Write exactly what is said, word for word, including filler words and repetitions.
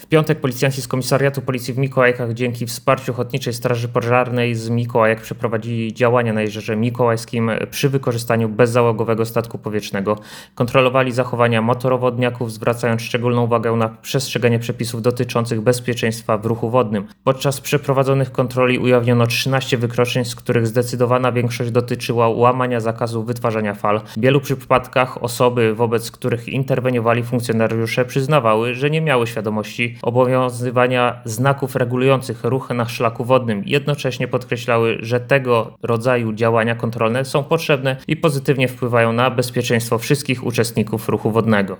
piątek policjanci z Komisariatu Policji w Mikołajkach dzięki wsparciu Ochotniczej Straży Pożarnej z Mikołajek przeprowadzili działania na Jeziorze Mikołajskim przy wykorzystaniu bezzałogowego statku powietrznego. Kontrolowali zachowania motorowodniaków, zwracając szczególną uwagę na przestrzeganie przepisów dotyczących bezpieczeństwa w ruchu wodnym. Podczas przeprowadzonych kontroli ujawniono trzynaście wykroczeń, z których zdecydowana większość dotyczyła łamania zakazu wytwarzania fal. W wielu przypadkach osoby, wobec których interweniowali funkcjonariusze, przyznawały, że nie miały świadomości obowiązywania znaków regulujących ruch na szlaku wodnym. Jednocześnie podkreślały, że tego rodzaju działania kontrolne są potrzebne i pozytywnie wpływają na bezpieczeństwo wszystkich uczestników ruchu wodnego.